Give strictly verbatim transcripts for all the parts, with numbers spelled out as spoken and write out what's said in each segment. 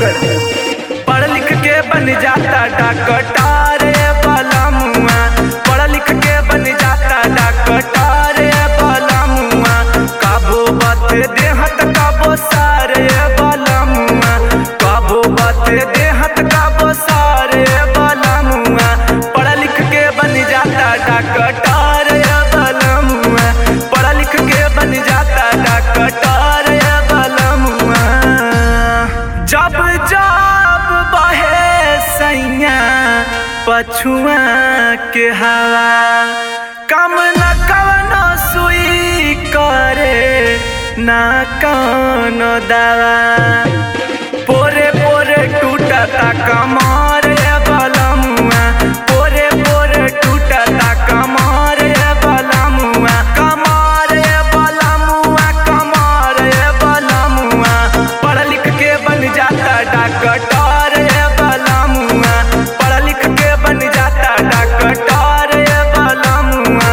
पढ़ लिख के बन जाता डॉक्टर बलमुआ, पढ़ लिख के बन जाता डॉक्टर बलमुआ, काबो बात देहत काबो सारे बलमुआ, काबो बात देहत काबो सारे बलमुआ, पढ़ लिख के बन जाता डॉक्टर बलमुआ, पढ़ लिख के बन जाता डॉक्टर बलमुआ। जब जब बहे सैया पछुआ के हवा, कम न कवनो सुई करे ना कौनो दवा, पोरे पोरे टूटता कमर बलमुआ, पोरे पोरे टूटता कमर बलमुआ, कमर बलमुआ, कमर बलमुआ, पढ़ लिख के बन जाता डॉक्टर बलमुआ, पढ़ लिख के बन जाता डॉक्टर बलमुआ।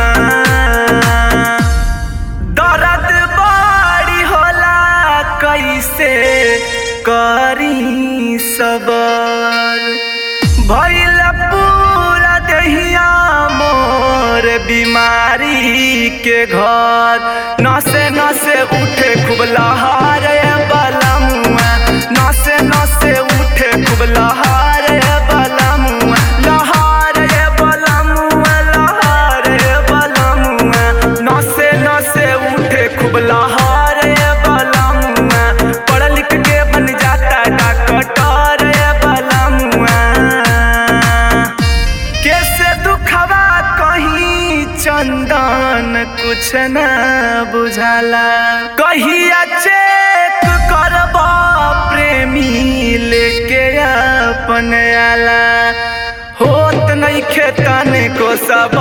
दर्द बड़ी होला कैसे करी सबर, भइल पूरा देहिया मोर बीमारी के घर, नसे नसे उठे खूब लहर बलमुआ, नसे नसे उठे खूब लहर बलमुआ, लहर बलमुआ, लहर बलमुआ, नसे नसे उठे खूब लहर बलमुआ, पढ़ लिख के बन जाता डॉक्टर बलमुआ। कैसे दुखवा कहीं चंदन कुछ न बुझाला, कहिया चेक करबा प्रेमी लेके अपन आला, होत नहीं खेतन को सब